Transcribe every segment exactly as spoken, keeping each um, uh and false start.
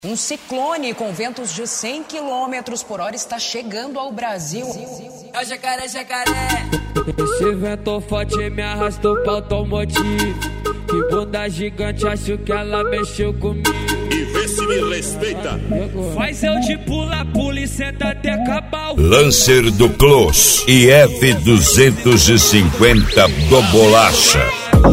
Um ciclone com ventos de cem quilômetros por hora está chegando ao Brasil. É o jacaré, jacaré. Esse vento forte me arrastou pra automotivo. Que bunda gigante, acho que ela mexeu comigo. E vê se me respeita. Faz eu de pula, pula e senta até acabar o... Lancer do Close e F duzentos e cinquenta do Bolacha.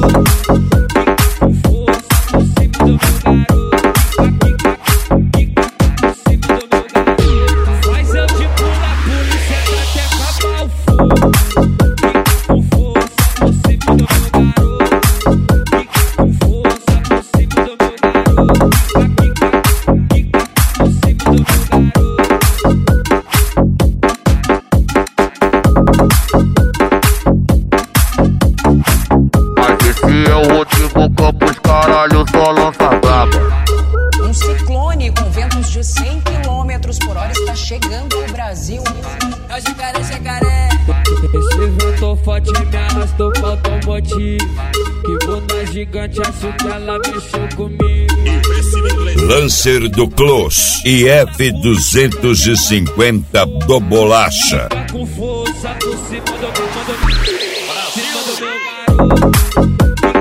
Um ciclone com ventos de cem quilômetros por hora está chegando ao Brasil. É o jacaré, jacaré. Esse vento forte me arrastou pra automotivo. Que bunda gigante, acho que ela mexeu comigo. Lancer do Close e F duzentos e cinquenta do Bolacha. Tá com força por cima do meu, por cima do meu garoto.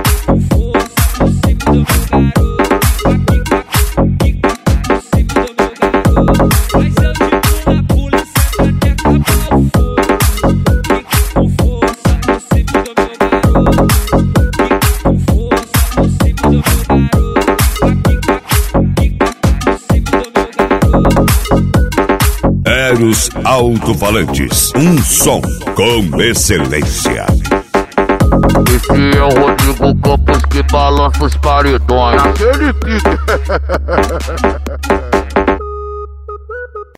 Eros Alto-Falantes, um som com excelência. Esse é o Rodrigo Campos que balança os paredões. Aquele pique.